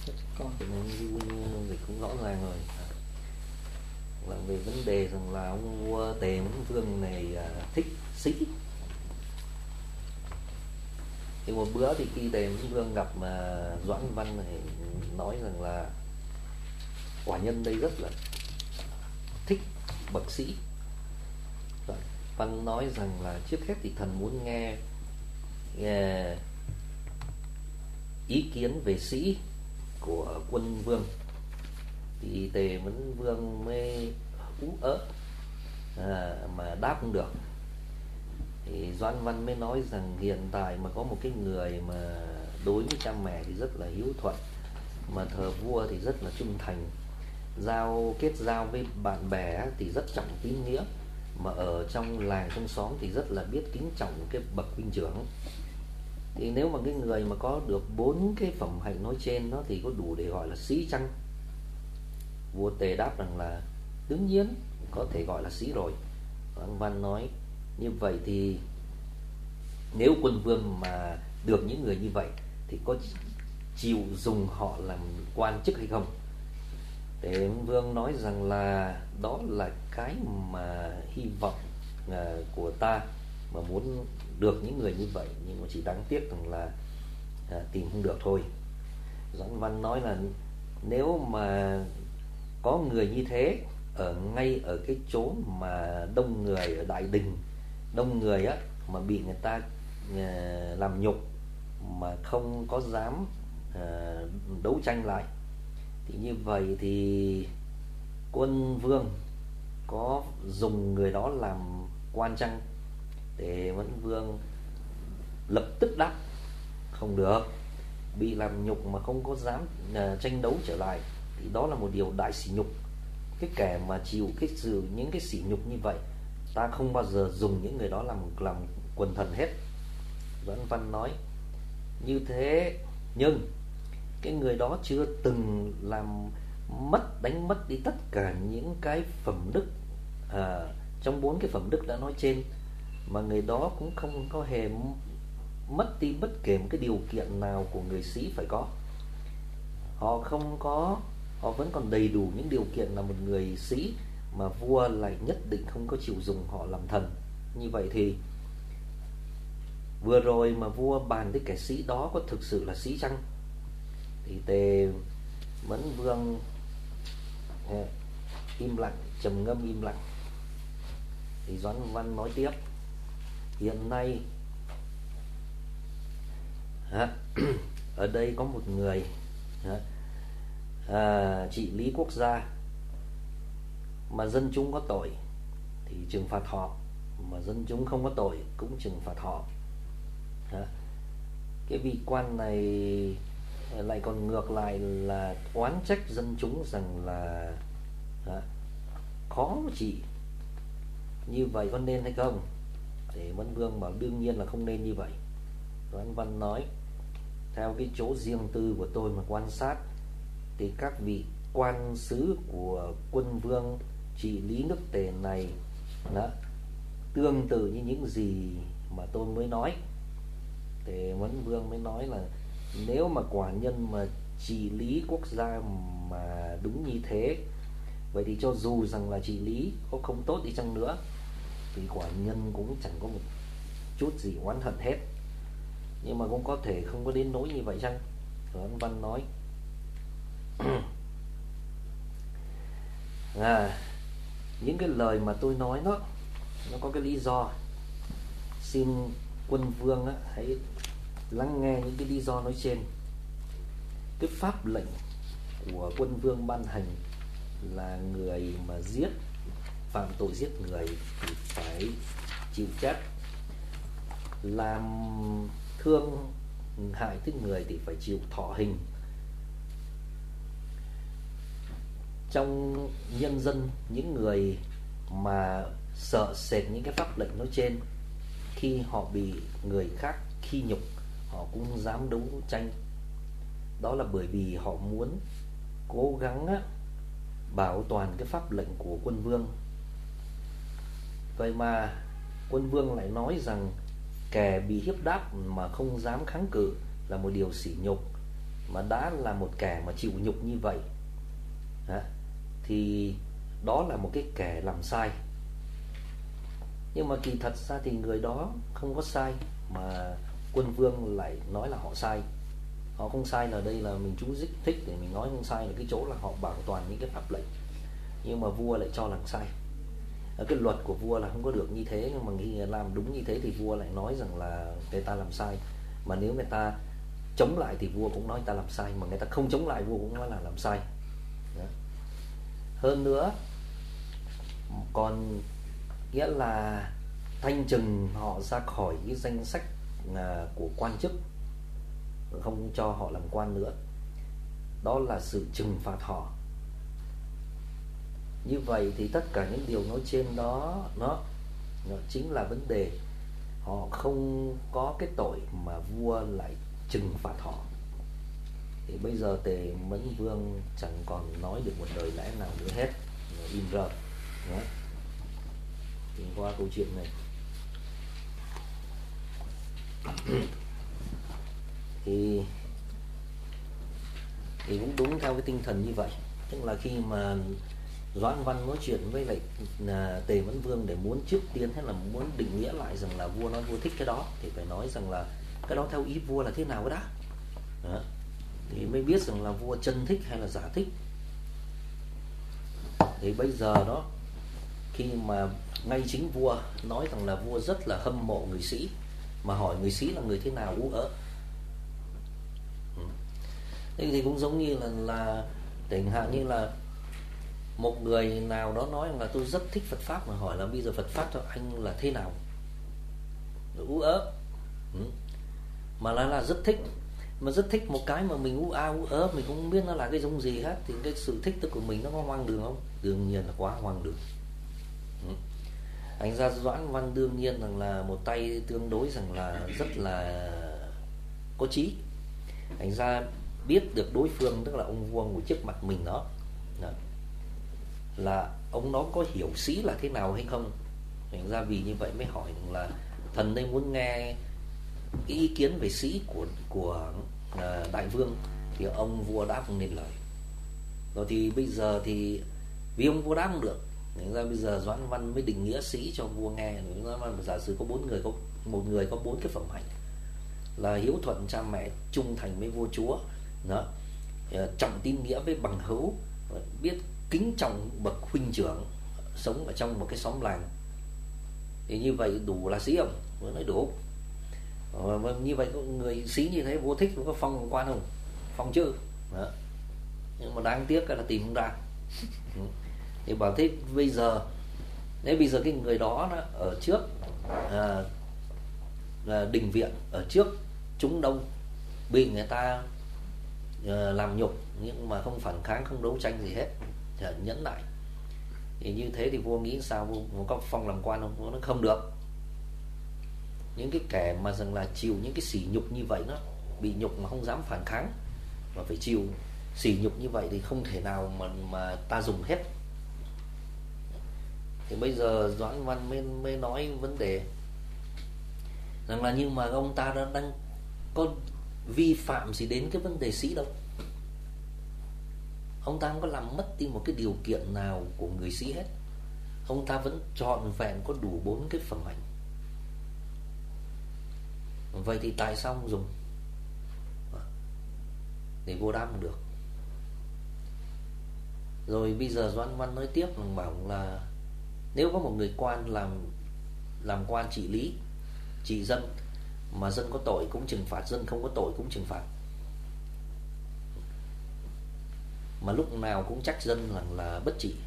Còn Cho nên dịch cũng rõ ràng rồi. Là về vấn đề rằng là ông vua Tề Mẫn Vương này thích sĩ. Thì một bữa thì khi Tề Mẫn Vương gặp Doãn Văn này, nói rằng là quả nhân đây rất là thích bậc sĩ. Doãn Văn nói rằng là trước hết thì thần muốn nghe ý kiến về sĩ của quân vương. Thì Tề Mẫn Vương mới ú ớ mà đáp không được. Thì Doãn Văn mới nói rằng hiện tại mà có một cái người mà đối với cha mẹ thì rất là hiếu thuận, mà thờ vua thì rất là trung thành, kết giao với bạn bè thì rất trọng tín nghĩa, mà ở trong làng trong xóm thì rất là biết kính trọng cái bậc huynh trưởng. Thì nếu mà cái người mà có được 4 cái phẩm hạnh nói trên nó thì có đủ để gọi là sĩ chăng? Vua Tề đáp rằng là đương nhiên có thể gọi là sĩ rồi. Doãn Văn nói như vậy thì nếu quân vương mà được những người như vậy thì có chịu dùng họ làm quan chức hay không? Tề Vương nói rằng là đó là cái mà hy vọng của ta, mà muốn được những người như vậy, nhưng mà chỉ đáng tiếc rằng là tìm không được thôi. Doãn Văn nói là nếu mà có người như thế ngay ở cái chỗ mà đông người, ở đại đình đông người á, mà bị người ta làm nhục mà không có dám đấu tranh lại, thì như vậy thì quân vương có dùng người đó làm quan chăng? Để Mẫn Vương lập tức đáp không được. Bị làm nhục mà không có dám tranh đấu trở lại thì đó là một điều đại sỉ nhục. Cái kẻ mà chịu những cái sỉ nhục như vậy, ta không bao giờ dùng những người đó làm quần thần hết. Doãn Văn nói như thế, nhưng cái người đó chưa từng đánh mất đi tất cả những cái phẩm đức trong 4 cái phẩm đức đã nói trên, mà người đó cũng không có hề mất đi bất kể một cái điều kiện nào của người sĩ phải có. Họ vẫn còn đầy đủ những điều kiện là một người sĩ, mà vua lại nhất định không có chịu dùng họ làm thần. Như vậy thì vừa rồi mà vua bàn tới kẻ sĩ đó có thực sự là sĩ chăng? Thì Tề Mẫn Vương im lặng, trầm ngâm im lặng. Thì Doãn Văn nói tiếp: hiện nay ở đây có một người trị lý quốc gia, mà dân chúng có tội thì trừng phạt họ, mà dân chúng không có tội cũng trừng phạt họ. Cái vị quan này lại còn ngược lại là oán trách dân chúng rằng là khó trị. Như vậy có nên hay không? Thì Mẫn Vương bảo đương nhiên là không nên như vậy. Doãn Văn nói theo cái chỗ riêng tư của tôi mà quan sát thì các vị quan sứ của quân vương trị lý nước Tề này tương tự như những gì mà tôi mới nói. Thì Mẫn Vương mới nói là nếu mà quả nhân mà trị lý quốc gia mà đúng như thế, vậy thì cho dù rằng là trị lý có không tốt đi chăng nữa thì quả nhân cũng chẳng có một chút gì oán hận hết. Nhưng mà cũng có thể không có đến nỗi như vậy chăng? Doãn Văn nói những cái lời mà tôi nói nó có cái lý do. Xin quân vương hãy lắng nghe những cái lý do nói trên. Cái pháp lệnh của quân vương ban hành là người mà phạm tội giết người thì phải chịu chết, làm thương hại tới người thì phải chịu thọ hình. Trong nhân dân, những người mà sợ sệt những cái pháp lệnh nói trên, khi họ bị người khác khi nhục, họ cũng dám đấu tranh. Đó là bởi vì họ muốn cố gắng bảo toàn cái pháp lệnh của quân vương. Vậy mà quân vương lại nói rằng kẻ bị hiếp đáp mà không dám kháng cự là một điều sỉ nhục, mà đã là một kẻ mà chịu nhục như vậy thì đó là một cái kẻ làm sai. Nhưng mà kỳ thật ra thì người đó không có sai, mà quân vương lại nói là họ sai. Họ không sai là đây là mình chú thích để mình nói không sai là cái chỗ là họ bảo toàn những cái pháp lệnh, nhưng mà vua lại cho làm sai. Cái luật của vua là không có được như thế, nhưng mà khi làm đúng như thế thì vua lại nói rằng là người ta làm sai. Mà nếu người ta chống lại thì vua cũng nói người ta làm sai, mà người ta không chống lại vua cũng nói là làm sai. Đó. Hơn nữa còn nghĩa là thanh trừng họ ra khỏi cái danh sách của quan chức, không cho họ làm quan nữa. Đó là sự trừng phạt họ. Như vậy thì tất cả những điều nói trên đó nó chính là vấn đề. Họ không có cái tội mà vua lại trừng phạt họ. Thì bây giờ Tề Mẫn Vương chẳng còn nói được một lời lẽ nào nữa hết, im rờ. Thì qua câu chuyện này thì cũng đúng theo cái tinh thần như vậy. Tức là khi mà Doãn Văn nói chuyện với lại Tề Mẫn Vương để muốn trước tiên hay là muốn định nghĩa lại rằng là vua nói vua thích cái đó, thì phải nói rằng là cái đó theo ý vua là thế nào cái đó. Thì mới biết rằng là vua chân thích hay là giả thích. Thì bây giờ đó, khi mà ngay chính vua nói rằng là vua rất là hâm mộ người Sĩ, mà hỏi người Sĩ là người thế nào Ú ớ. Thế thì cũng giống như là chẳng hạn như là một người nào đó nói là tôi rất thích Phật Pháp, mà hỏi là bây giờ Phật Pháp cho anh là thế nào, Ú ớ. Mà là rất thích, mà rất thích một cái mà mình ú ớ, mình cũng không biết nó là cái giống gì hết, thì cái sự thích tức của mình nó có hoang đường không? Đương nhiên là quá hoang đường. Thành ra Doãn Văn đương nhiên rằng là một tay tương đối rằng là rất là có trí. Thành ra biết được đối phương, tức là ông vua ngồi trước mặt mình đó, là ông đó có hiểu Sĩ là thế nào hay không. Thành ra vì như vậy mới hỏi rằng là thần đây muốn nghe cái ý kiến về Sĩ của đại vương. Thì ông vua đáp không nên lời. Rồi thì bây giờ thì vì ông vua đáp không được, thành ra bây giờ Doãn Văn mới định nghĩa Sĩ cho vua nghe. Giả sử có 4 người, có một người có 4 cái phẩm hạnh là hiếu thuận cha mẹ, trung thành với vua chúa đó, trọng tín nghĩa với bằng hữu, biết kính trọng bậc huynh trưởng, sống ở trong một cái xóm làng. Thì như vậy đủ là Sĩ không? Mới nói đủ. Như vậy người Sĩ như thế vua thích có phong quan không? Phong chứ đó. Nhưng mà đáng tiếc là tìm không ra. Thì bảo thế bây giờ, nếu bây giờ cái người đó ở trước đình viện, ở trước chúng đông, bị người ta làm nhục nhưng mà không phản kháng, không đấu tranh gì hết, nhẫn nại, thì như thế thì vua nghĩ sao? Vua có phong làm quan không? Nó không được. Những cái kẻ mà rằng là chịu những cái sỉ nhục như vậy, nó bị nhục mà không dám phản kháng, mà phải chịu sỉ nhục như vậy thì không thể nào mà ta dùng hết. Thì bây giờ Doãn Văn mới nói vấn đề rằng là nhưng mà ông ta đang có vi phạm gì đến cái vấn đề Sĩ đâu. Ông ta không có làm mất đi một cái điều kiện nào của người Sĩ hết. Ông ta vẫn trọn vẹn có đủ 4 cái phẩm hạnh. Vậy thì tại sao không dùng? Thì vua đáp không được. Rồi bây giờ Doãn Văn nói tiếp là bảo là nếu có một người quan làm quan trị lý, trị dân, mà dân có tội cũng trừng phạt, dân không có tội cũng trừng phạt, mà lúc nào cũng trách dân là bất trị.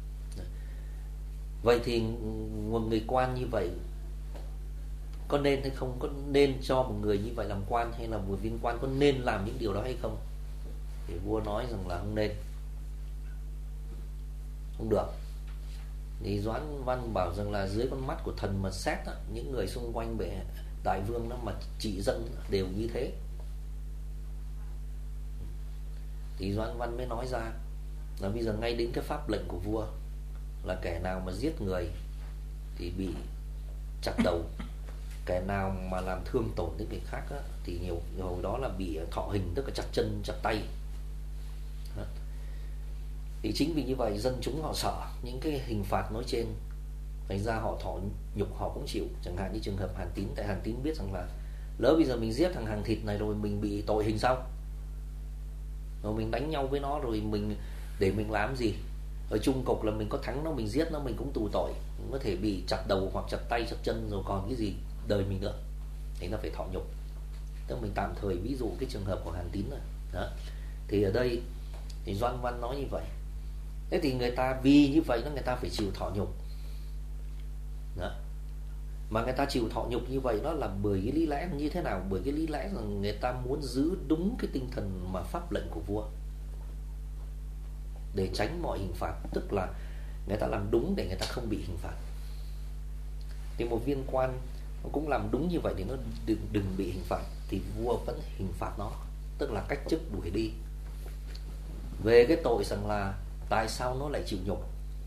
Vậy thì một người quan như vậy có nên hay không? Có nên cho một người như vậy làm quan, hay là một viên quan có nên làm những điều đó hay không? Thì vua nói rằng là không nên, không được. Thì Doãn Văn bảo rằng là dưới con mắt của thần mà xét đó, những người xung quanh bệ đại vương đó mà trị dân đều như thế. Thì Doãn Văn mới nói ra là bây giờ ngay đến cái pháp lệnh của vua là kẻ nào mà giết người thì bị chặt đầu, kẻ nào mà làm thương tổn đến người khác đó, thì nhiều hồi đó là bị thọ hình, tức là chặt chân chặt tay. Đó. Thì chính vì như vậy dân chúng họ sợ những cái hình phạt nói trên, thành ra họ thọ nhục họ cũng chịu. Chẳng hạn như trường hợp Hàn Tín, tại Hàn Tín biết rằng là lỡ bây giờ mình giết thằng hàng thịt này rồi mình bị tội hình sao, rồi mình đánh nhau với nó rồi mình để mình làm gì, ở chung cục là mình có thắng nó, mình giết nó, mình cũng tù tội, mình có thể bị chặt đầu hoặc chặt tay chặt chân rồi còn cái gì đời mình nữa, thì nó phải thọ nhục. Tức mình tạm thời ví dụ cái trường hợp của Hàn Tín rồi đó. Thì ở đây thì Doãn Văn nói như vậy. Thế thì người ta vì như vậy nó người ta phải chịu thọ nhục đó. Mà người ta chịu thọ nhục như vậy đó là bởi cái lý lẽ như thế nào? Bởi cái lý lẽ rằng người ta muốn giữ đúng cái tinh thần mà pháp lệnh của vua, để tránh mọi hình phạt. Tức là người ta làm đúng để người ta không bị hình phạt. Thì một viên quan nó cũng làm đúng như vậy để nó đừng bị hình phạt, thì vua vẫn hình phạt nó, tức là cách chức đuổi đi. Về cái tội rằng là tại sao nó lại chịu nhục,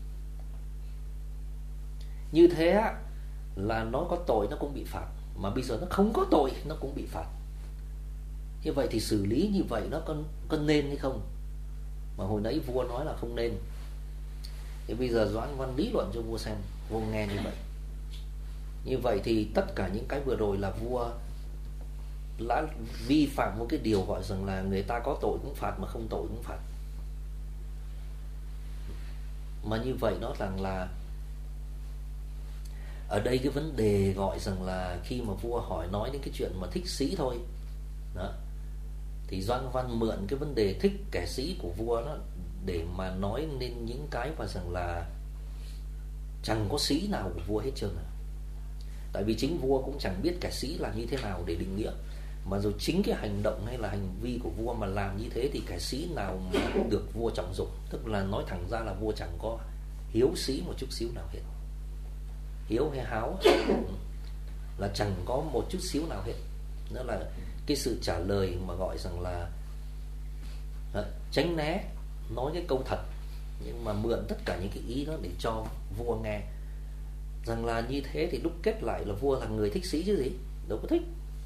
như thế á, là nó có tội nó cũng bị phạt, mà bây giờ nó không có tội nó cũng bị phạt. Như vậy thì xử lý như vậy nó có nên hay không? Mà hồi nãy vua nói là không nên. Thì bây giờ Doãn Văn lý luận cho vua xem, vua nghe như vậy. Như vậy thì tất cả những cái vừa rồi là vua đã vi phạm một cái điều gọi rằng là người ta có tội cũng phạt, mà không tội cũng phạt. Mà như vậy nó rằng là ở đây cái vấn đề gọi rằng là khi mà vua hỏi nói đến cái chuyện mà thích sĩ thôi đó, thì Doãn Văn mượn cái vấn đề thích kẻ sĩ của vua đó để mà nói nên những cái mà rằng là chẳng có sĩ nào của vua hết trơn à. Tại vì chính vua cũng chẳng biết kẻ sĩ là như thế nào để định nghĩa, mà rồi chính cái hành động hay là hành vi của vua mà làm như thế thì kẻ sĩ nào mà được vua trọng dụng. Tức là nói thẳng ra là vua chẳng có hiếu sĩ một chút xíu nào hết. Hiếu hay háo là chẳng có một chút xíu nào hết. Đó là cái sự trả lời mà gọi rằng là tránh né, nói cái câu thật nhưng mà mượn tất cả những cái ý đó để cho vua nghe rằng là như thế. Thì đúc kết lại là vua là người thích sĩ chứ gì, đâu có thích,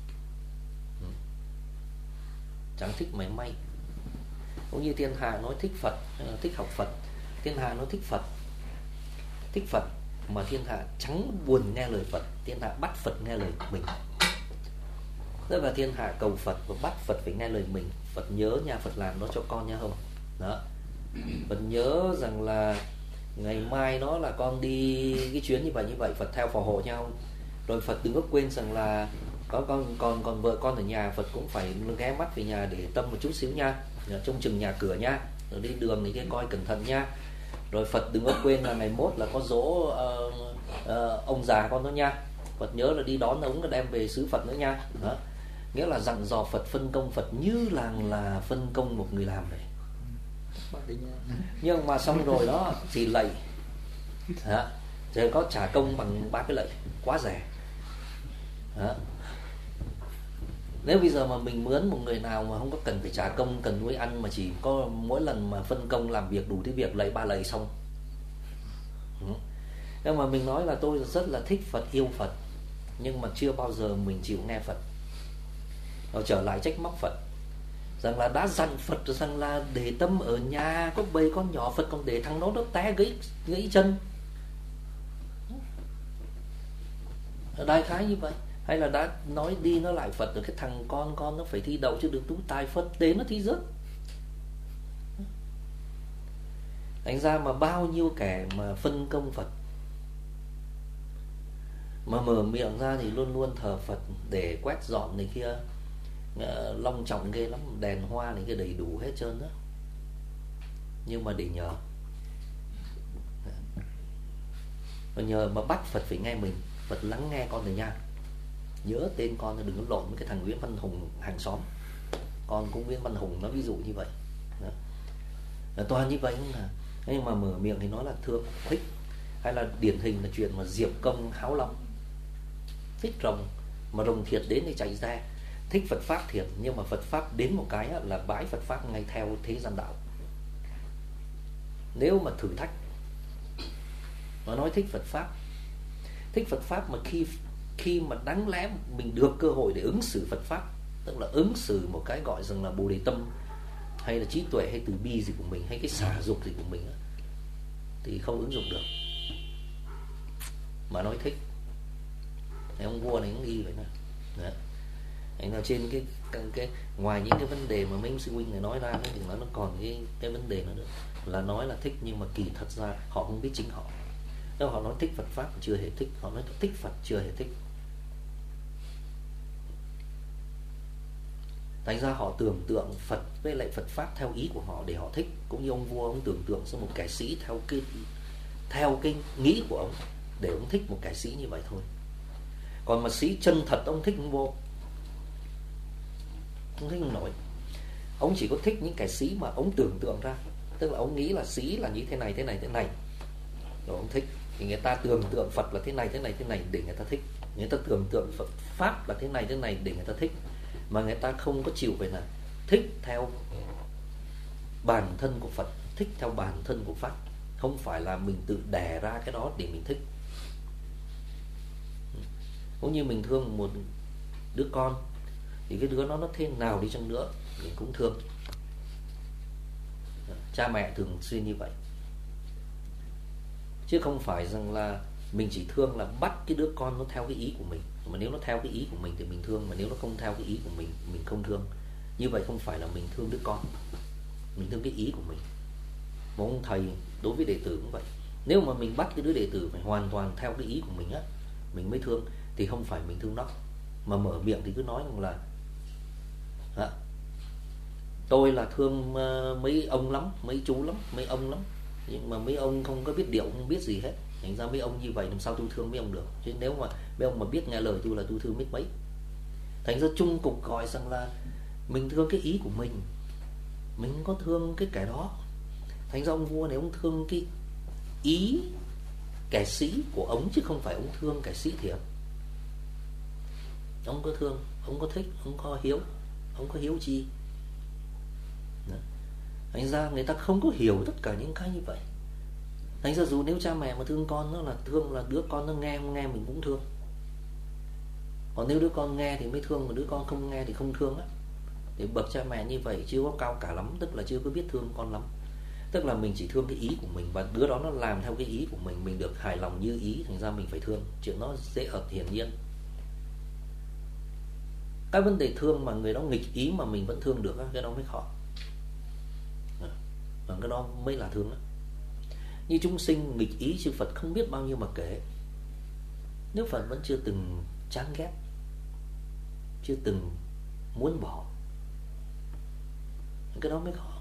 chẳng thích mảy may. Cũng như thiên hạ nói thích Phật, thích học Phật, thiên hạ nói thích Phật, thích Phật, mà thiên hạ chẳng buồn nghe lời Phật, thiên hạ bắt Phật nghe lời mình. Tức là thiên hạ cầu Phật và bắt Phật phải nghe lời mình. Phật nhớ nha, Phật làm nó cho con nha không đó. Phật nhớ rằng là ngày mai nó là con đi cái chuyến như vậy Phật theo phò hộ nhau. Rồi Phật đừng có quên rằng là có còn vợ con ở nhà, Phật cũng phải ghé mắt về nhà để tâm một chút xíu nha, trông chừng nhà cửa nha, rồi đi đường này kia coi cẩn thận nha. Rồi Phật đừng có quên là ngày mốt là có dỗ ông già con đó nha, Phật nhớ là đi đón ông, là đem về xứ Phật nữa nha đó. Nghĩa là dặn dò Phật, phân công Phật như là phân công một người làm vậy. Nhưng mà xong rồi đó thì lạy đó, rồi có trả công bằng 3 cái lạy, quá rẻ đó. Nếu bây giờ mà mình mướn một người nào mà không có cần phải trả công, cần nuôi ăn, mà chỉ có mỗi lần mà phân công làm việc đủ thứ việc, lạy 3 lạy xong. Nhưng mà mình nói là tôi rất là thích Phật, yêu Phật, nhưng mà chưa bao giờ mình chịu nghe Phật. Rồi trở lại trách móc Phật rằng là đã dặn Phật rằng là để tâm ở nhà, có bầy con nhỏ, Phật còn để thằng nó té gãy chân. Đại khái như vậy. Hay là đã nói đi nói lại Phật rồi cái thằng con nó phải thi đậu chứ đừng tú tài, Phật đến nó thi rớt. Thành ra mà bao nhiêu kẻ mà phân công Phật, mà mở miệng ra thì luôn luôn thờ Phật để quét dọn này kia, long trọng ghê lắm, đèn hoa này kia đầy đủ hết trơn đó, nhưng mà để nhờ. Và nhờ mà bắt Phật phải nghe mình, Phật lắng nghe con rồi nha, nhớ tên con, đừng có lộn với cái thằng Nguyễn Văn Hùng hàng xóm, con cũng Nguyễn Văn Hùng, nó ví dụ như vậy đó. Toàn như vậy không à. Nhưng mà mở miệng thì nói là thương, thích. Hay là điển hình là chuyện mà Diệp Công háo long, thích rồng, mà rồng thiệt đến thì chạy ra, thích Phật Pháp thiệt, nhưng mà Phật Pháp đến một cái là bái Phật Pháp ngay theo thế gian đạo. Nếu mà thử thách mà nói thích Phật Pháp mà khi mà đáng lẽ mình được cơ hội để ứng xử Phật Pháp tức là ứng xử một cái gọi rằng là bồ đề tâm hay là trí tuệ hay từ bi gì của mình hay cái xả dục gì của mình á, thì không ứng dụng được. Mà nói thích, này ông vua này cũng ghi vậy nè. Đấy. Anh nào trên cái ngoài những cái vấn đề mà mấy sư huynh này nói ra thì nó còn cái vấn đề nữa là nói là thích nhưng mà kỳ thật ra họ không biết chính họ. Nếu họ nói thích Phật pháp chưa hề thích, họ nói thích Phật chưa hề thích. Thành ra họ tưởng tượng Phật với lại Phật pháp theo ý của họ để họ thích, cũng như ông vua ông tưởng tượng ra một kẻ sĩ theo cái nghĩ của ông để ông thích một kẻ sĩ như vậy thôi. Còn mà sĩ chân thật ông thích ông vô, không thích ông nổi. Ông chỉ có thích những kẻ sĩ mà ông tưởng tượng ra, tức là ông nghĩ là sĩ là như thế này thế này thế này, rồi ông thích. Thì người ta tưởng tượng Phật là thế này thế này thế này để người ta thích, người ta tưởng tượng Phật pháp là thế này để người ta thích. Mà người ta không có chịu về là thích theo bản thân của Phật, thích theo bản thân của Pháp, không phải là mình tự đẻ ra cái đó để mình thích. Cũng như mình thương một đứa con thì cái đứa nó thế nào đi chăng nữa mình cũng thương. Cha mẹ thường xuyên như vậy, chứ không phải rằng là mình chỉ thương là bắt cái đứa con nó theo cái ý của mình. Mà nếu nó theo cái ý của mình thì mình thương, mà nếu nó không theo cái ý của mình không thương. Như vậy không phải là mình thương đứa con, mình thương cái ý của mình. Một ông thầy đối với đệ tử cũng vậy, nếu mà mình bắt cái đứa đệ tử phải hoàn toàn theo cái ý của mình á, mình mới thương, thì không phải mình thương nó. Mà mở miệng thì cứ nói rằng là tôi là thương mấy ông lắm, mấy chú lắm, mấy ông lắm, nhưng mà mấy ông không có biết điệu, không biết gì hết. Thành ra mấy ông như vậy làm sao tôi thương mấy ông được. Chứ nếu mà mấy ông mà biết nghe lời tôi là tôi thương biết mấy. Thành ra chung cục gọi rằng là mình thương cái ý của mình không có thương cái kẻ đó. Thành ra ông vua này ông thương cái ý kẻ sĩ của ông, chứ không phải ông thương kẻ sĩ thiệt. Ông có thương, ông có thích, ông có hiếu chi. Thành ra người ta không có hiểu tất cả những cái như vậy. Thành ra dù nếu cha mẹ mà thương con, nó là thương là đứa con nó nghe không nghe mình cũng thương. Còn nếu đứa con nghe thì mới thương, mà đứa con không nghe thì không thương á. Thì bậc cha mẹ như vậy chưa có cao cả lắm, tức là chưa có biết thương con lắm. Tức là mình chỉ thương cái ý của mình, và đứa đó nó làm theo cái ý của mình được hài lòng như ý, thành ra mình phải thương. Chuyện nó dễ ợt hiển nhiên. Cái vấn đề thương mà người đó nghịch ý mà mình vẫn thương được, cái đó mới khó. Và cái đó mới là thương đó. Như chúng sinh nghịch ý chư Phật không biết bao nhiêu mà kể, Đức Phật vẫn chưa từng chán ghét, chưa từng muốn bỏ. Cái đó mới khó.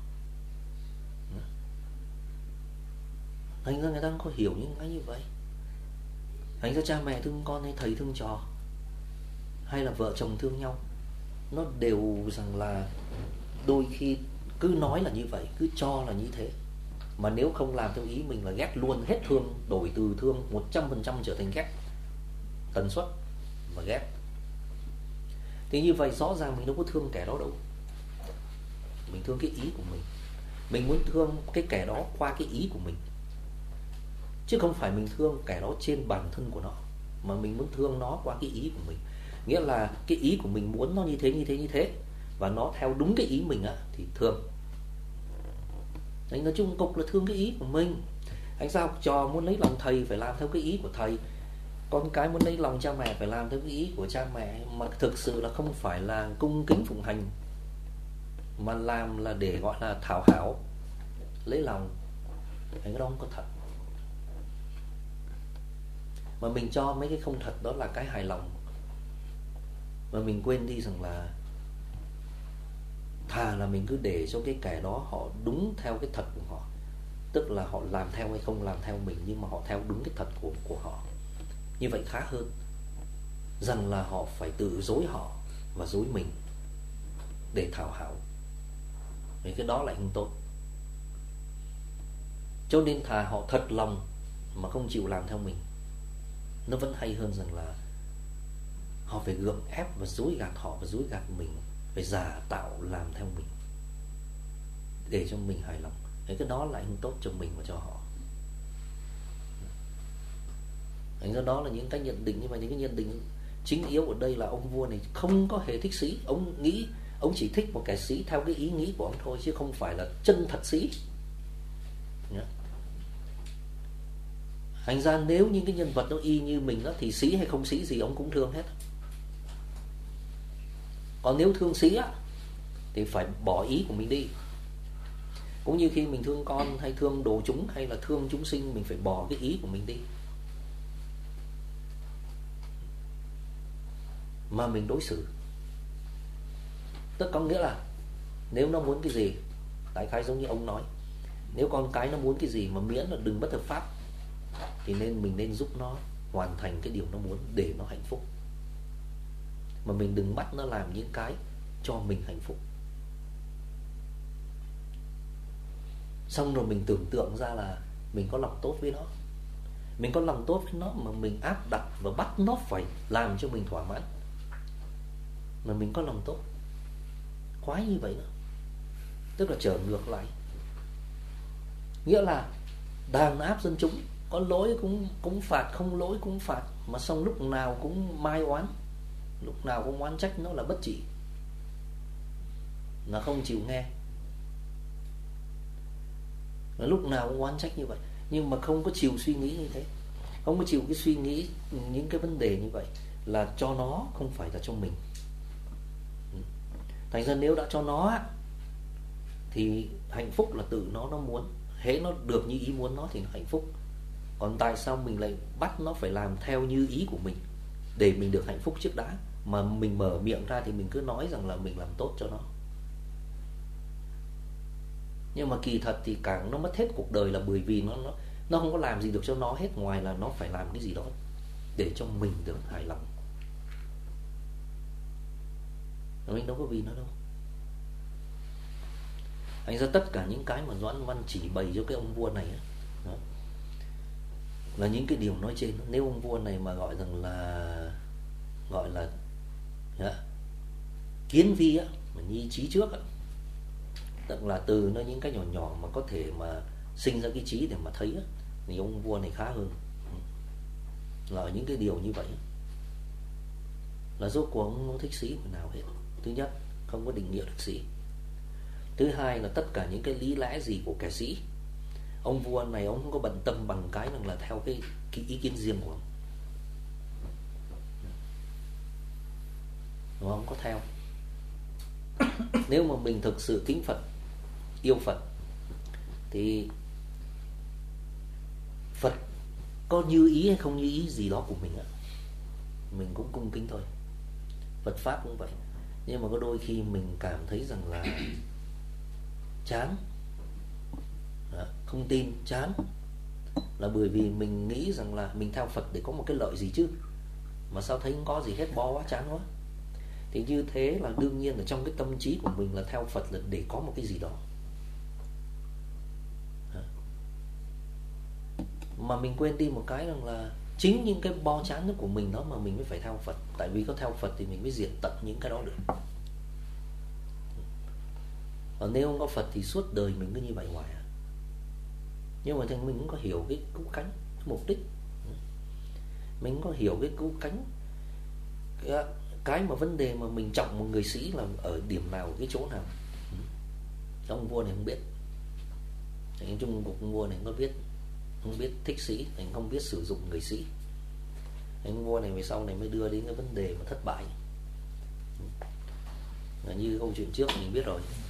Thành ra người ta không có hiểu những cái như vậy. Thành ra cha mẹ thương con hay thầy thương trò, hay là vợ chồng thương nhau, nó đều rằng là đôi khi cứ nói là như vậy, cứ cho là như thế. Mà nếu không làm theo ý mình là ghét luôn, hết thương, đổi từ thương 100% trở thành ghét, tần suất và ghét. Thì như vậy rõ ràng mình đâu có thương kẻ đó đâu. Mình thương cái ý của mình. Mình muốn thương cái kẻ đó qua cái ý của mình, chứ không phải mình thương kẻ đó trên bản thân của nó. Mà mình muốn thương nó qua cái ý của mình. Nghĩa là cái ý của mình muốn nó như thế, và nó theo đúng cái ý mình á, thì thương. Nên nói chung cục là thương cái ý của mình. Anh sao học trò muốn lấy lòng thầy phải làm theo cái ý của thầy, con cái muốn lấy lòng cha mẹ phải làm theo cái ý của cha mẹ. Mà thực sự là không phải là cung kính phụng hành, mà làm là để gọi là thảo hảo, lấy lòng. Cái đó không có thật. Mà mình cho mấy cái không thật đó là cái hài lòng. Mà mình quên đi rằng là thà là mình cứ để cho cái kẻ đó họ đúng theo cái thật của họ, tức là họ làm theo hay không làm theo mình, nhưng mà họ theo đúng cái thật của họ. Như vậy khá hơn rằng là họ phải tự dối họ và dối mình để thảo hảo. Vì cái đó lại không tốt. Cho nên thà họ thật lòng mà không chịu làm theo mình, nó vẫn hay hơn rằng là họ phải gượng ép và dối gạt họ và dối gạt mình, phải giả tạo làm theo mình để cho mình hài lòng. Thế cái đó lại không tốt cho mình và cho họ. Thành ra đó là những cái nhận định. Nhưng mà những cái nhận định chính yếu ở đây là ông vua này không có hề thích sĩ. Ông nghĩ ông chỉ thích một kẻ sĩ theo cái ý nghĩ của ông thôi, chứ không phải là chân thật sĩ. Thành ra nếu những cái nhân vật nó y như mình đó, thì sĩ hay không sĩ gì ông cũng thương hết. Còn nếu thương sĩ á, thì phải bỏ ý của mình đi. Cũng như khi mình thương con hay thương đồ chúng hay là thương chúng sinh, mình phải bỏ cái ý của mình đi, mà mình đối xử. Tức có nghĩa là nếu nó muốn cái gì, đại khái giống như ông nói, nếu con cái nó muốn cái gì mà miễn là đừng bất hợp pháp, thì mình nên giúp nó hoàn thành cái điều nó muốn để nó hạnh phúc. Mà mình đừng bắt nó làm những cái cho mình hạnh phúc. Xong rồi mình tưởng tượng ra là mình có lòng tốt với nó. Mình có lòng tốt với nó mà mình áp đặt và bắt nó phải làm cho mình thỏa mãn. Mà mình có lòng tốt, khoái như vậy nữa. Tức là trở ngược lại. Nghĩa là đàn áp dân chúng, có lỗi cũng phạt, không lỗi cũng phạt, mà xong lúc nào cũng mai oán, lúc nào cũng oán trách nó là bất trị, là không chịu nghe, là lúc nào cũng oán trách như vậy, nhưng mà không có chịu suy nghĩ như thế, không có chịu cái suy nghĩ những cái vấn đề như vậy là cho nó, không phải là cho mình. Thành ra nếu đã cho nó thì hạnh phúc là tự nó muốn, hễ nó được như ý muốn nó thì nó hạnh phúc. Còn tại sao mình lại bắt nó phải làm theo như ý của mình để mình được hạnh phúc trước đã, mà mình mở miệng ra thì mình cứ nói rằng là mình làm tốt cho nó, nhưng mà kỳ thật thì càng nó mất hết cuộc đời là bởi vì nó không có làm gì được cho nó hết, ngoài là nó phải làm cái gì đó để cho mình được hài lòng. Mình đâu có vì nó đâu. Thành ra tất cả những cái mà Doãn Văn chỉ bày cho cái ông vua này đó, là những cái điều nói trên. Nếu ông vua này mà gọi là kiến vi á, mà nhi trí trước á, tức là từ nó những cái nhỏ nhỏ mà có thể mà sinh ra cái trí để mà thấy á, thì ông vua này khá hơn. Là những cái điều như vậy là rốt cuộc ông không thích sĩ người nào hết. Thứ nhất, không có định nghĩa được sĩ. Thứ hai là tất cả những cái lý lẽ gì của kẻ sĩ, ông vua này ông không có bận tâm bằng cái rằng là theo cái ý kiến riêng của ông. Mà ông có theo. Nếu mà mình thực sự kính Phật, yêu Phật, thì Phật có như ý hay không như ý gì đó của mình ạ, mình cũng cung kính thôi. Phật Pháp cũng vậy. Nhưng mà có đôi khi mình cảm thấy rằng là chán, không tin, chán, là bởi vì mình nghĩ rằng là mình theo Phật để có một cái lợi gì chứ, mà sao thấy không có gì hết, bo quá, chán quá. Thì như thế là đương nhiên là trong cái tâm trí của mình là theo Phật là để có một cái gì đó. Mà mình quên đi một cái rằng là chính những cái bo chán nhất của mình đó mà mình mới phải theo Phật. Tại vì có theo Phật thì mình mới diệt tận những cái đó được. Còn nếu không có Phật thì suốt đời mình cứ như vậy hoài. Nhưng mà thì mình cũng có hiểu cái cứu cánh, cái mục đích. Mình cũng có hiểu cái cứu cánh, cái mà vấn đề mà mình trọng một người sĩ là ở điểm nào, cái chỗ nào. Ông vua này không biết. Anh Trung Cục vua này không biết thích sĩ, anh không biết sử dụng người sĩ. Anh vua này về sau này mới đưa đến cái vấn đề mà thất bại. Như câu chuyện trước mình biết rồi.